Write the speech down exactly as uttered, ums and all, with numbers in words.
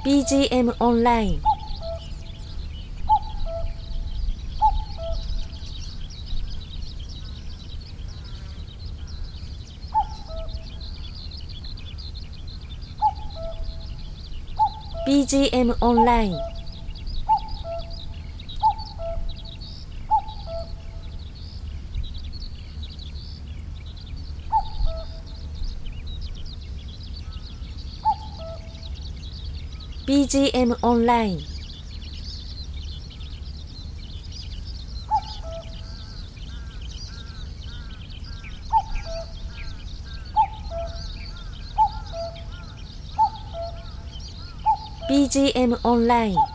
ビージーエム オンラインビージーエム オンラインビージーエム オンラインビージーエム オンライン